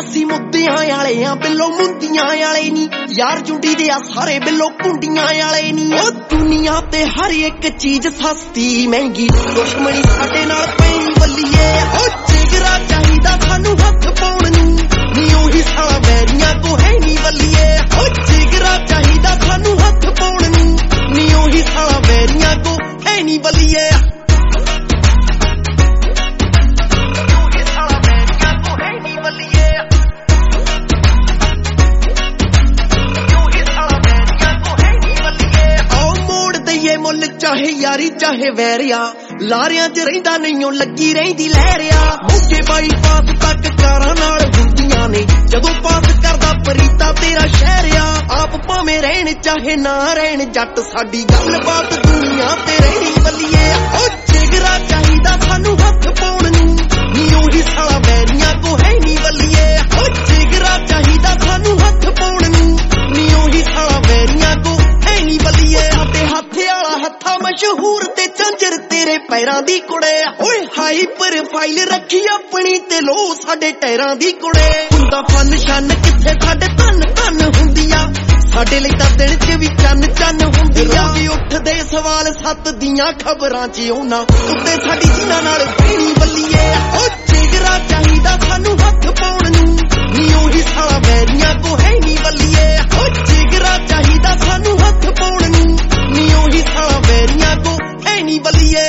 ਅਸੀਂ ਮੁੱਦਿਆਂ ਵਾਲੇ ਆ ਬਿੱਲੋ ਮੁੰਦੀਆਂ ਵਾਲੇ ਨੀ ਯਾਰ ਜੁੰਡੀ ਦੇ ਆ ਸਾਰੇ ਬਿੱਲੋ ਕੁੰਡੀਆਂ ਵਾਲੇ ਨੀ ਉਹ ਦੁਨੀਆ ਤੇ ਹਰ ਇੱਕ ਚੀਜ਼ ਸਸਤੀ ਮਹਿੰਗੀ ਦੁਸ਼ਮਣੀ ਸਾਡੇ ਨਾਲ ਪੈਣੀ ਬੱਲੀਏ ਉਹ ਜਿਗਰਾ ਚਾਹੀਦਾ ਸਾਨੂੰ ਹੱਥ ਪਾਉਣ ਨੂੰ ਨੀ ਉਹੀ ਸਾਲਾ ਵੈਰੀਆਂ ਕੋ ਹੈ ਨੀ ਬੱਲੀਏ ਉਹ ਜਿਗਰਾ ਚਾਹੀਦਾ ਸਾਨੂੰ ਹੱਥ ਪਾਉਣ ਨੂੰ ਨੀ ਉਹੀ ਸਾਲਾ ਵੈਰੀਆਂ ਕੋ ਹੈ ਨੀ ਬੱਲੀਏ ਮੁੱਲ ਚਾਹੇ ਯਾਰੀ ਚਾਹੇ ਵੈਰਿਆ ਲਾਰਿਆਂ 'ਚ ਰਹਿੰਦਾ ਨਹੀਂ ਉਹ ਲੱਗੀ ਰਹਿੰਦੀ ਲਹਿਰਿਆ ਮੋਗੇ ਬਾਈਪਾਸ ਤੱਕ ਕਾਰਾਂ ਨਾਲ ਹੁੰਦੀਆਂ ਨੇ ਜਦੋਂ ਪਾਸ ਕਰਦਾ ਪਰੀਤਾ ਤੇਰਾ ਸ਼ਹਿਰਿਆ ਆਪ ਭਾਵੇਂ ਰਹਿਣ ਚਾਹੇ ਨਾ ਰਹਿਣ ਜੱਟ ਸਾਡੀ ਗੱਲਬਾਤ ਦੁਨੀਆ ਤੇ ਰਹਿਣੀ ਬੱਲੀਏ ਉਹ ਜਿਗਰਾ ਚਾਹੀਦਾ ਸਾਨੂੰ ਹੱਥ ਪਾਉਣ ਨੂੰ ਨੀ ਉਹੀ ਸਾਲਾ ਵੈਰੀਆਂ ਕੋ ਹੈ ਨੀ ਬੱਲੀਏ ਉਹ ਜਿਗਰਾ ਚਾਹੀਦਾ ਸਾਨੂੰ ਹੱਥ ਪਾਉਣ ਨੂੰ ਨੀ ਉਹੀ ਸਾਲਾ ਵੈਰੀਆਂ ਕੋ ਹੈ ਨੀ ਬੱਲੀਏ ਤੇ ਹੱਥ ਵਾਲਾ ਹੱਥਾਂ ਮਸ਼ਹੂਰ ਤੇ ਝੰਜਰ ਤੇਰੇ ਪੈਰਾਂ ਦੀ ਕੁੜੇ ਓਏ ਹਾਈ ਪ੍ਰੋਫਾਈਲ ਰੱਖੀ ਆਪਣੀ ਤੇ ਲੋ ਸਾਡੇ ਟੈਰਾਂ ਦੀ ਕੁੜੇ ਹੁੰਦਾ ਫਨ ਸ਼ਨ ਕਿੱਥੇ ਸਾਡੇ ਧਨ ਧਨ ਹੁੰਦੀਆਂ ਸਾਡੇ ਲਈ ਤਾਂ ਦਿਨ 'ਚ ਵੀ ਚੰਨ ਚੰਨ ਹੁੰਦੀਆਂ ਰੋਜ਼ ਉੱਠਦੇ ਸਵਾਲ ਸੱਤ ਦੀਆਂ ਖਬਰਾਂ 'ਚ ਉਹਨਾਂ ਉੱਤੇ ਸਾਡੀ ਜਿਨ੍ਹਾਂ ਨਾਲ ਬੇਣੀ ਬੱਲੀਏ ਓ ਜਿਗਰਾ ਚਾਹੀਦਾ ਸਾਨੂੰ ਹੱਥ ਪਾਉਣ ਨੂੰ ਨੀ ਉਹੀ ਸਾਲਾ ਵੈਰੀਆਂ ਕੋ ਹੈ ਨੀ ਬੱਲੀਏ ਓ ਜਿਗਰਾ ਚਾਹੀਦਾ ਸਾਨੂੰ ਹੱਥ ਪਾਉਣ ਨੂੰ ਨੀ ਉਹੀ ਸਾਲਾ ਵੈਰੀਆਂ ਕੋ ਹੈ ਨੀ ਬੱਲੀਏ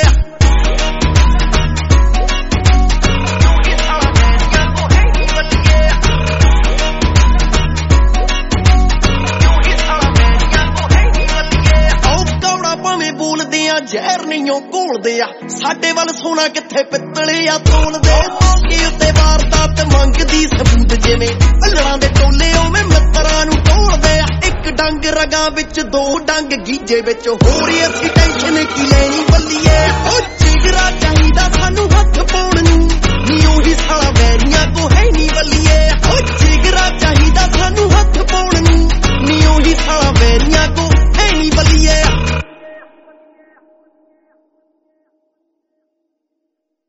ਜ਼ਹਿਰ ਨਹੀਂ ਉਹ ਘੋਲਦੇ ਆ ਸਾਡੇ ਵੱਲ ਸੋਨਾ ਕਿੱਥੇ ਪਿੱਤਲੇ ਆ ਤੋਲਦੇ ਮੌਕੇ ਉੱਤੇ ਵਾਰਦਾਤ ਮੰਗਦੀ ਸਬੂਤ ਜਿਵੇਂ ਅਲੜਾਂ ਦੇ ਟੋਲੇ ਉਵੇਂ ਮਿੱਤਰਾਂ ਨੂੰ ਢੋਲਦੇ ਆ ਇੱਕ ਡੰਗ ਰਗਾਂ ਵਿੱਚ ਦੋ ਡੰਗ ਗੀਜੇ ਵਿੱਚ ਹੋਰ ਅਸੀਂ ਟੈਨਸ਼ਨ ਕੀ ਲੈਣੀ ਬੱਲੀਏ ਉਹ ਜਿਗਰਾ ਚਾਹੀਦਾ ਸਾਨੂੰ ਹੱਥ ਪਾਉਣ ਨੂੰ ਨੀ ਉਹੀ ਸਾਲਾ ਵੈਰੀਆਂ ਕੋ ਹੈ ਨੀ ਬੱਲੀਏ ਉਹ